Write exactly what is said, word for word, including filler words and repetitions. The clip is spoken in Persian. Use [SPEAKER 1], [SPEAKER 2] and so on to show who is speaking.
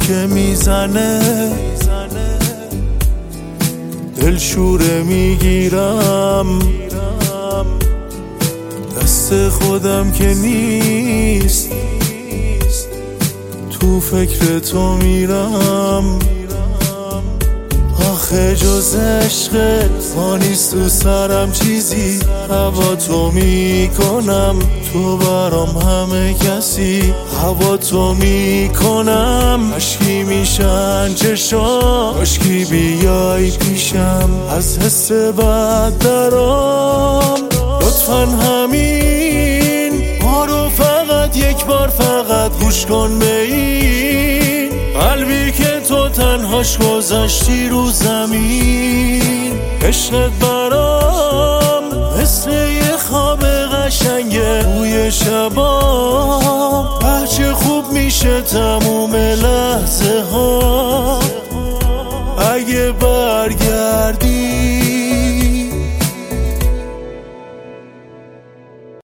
[SPEAKER 1] که میزنه دلشوره میگیرم، دست خودم که نیست تو فکر تو میرم. آخه جز عشقت ما نیست تو سرم چیزی، هوا تو میکنم تو برام همه کسی، هوا تو میکنم عشقی میشن چشام، عشقی بیای پیشم از حس بد درام. لطفاً همین ما رو فقط یک بار فقط گوش کن به این قلبی که تو تنهاش گذاشتی رو زمین. عشقت برام مثل یه خواب قشنگه توی شبام، هرچه خوب میشه تموم لحظه ها.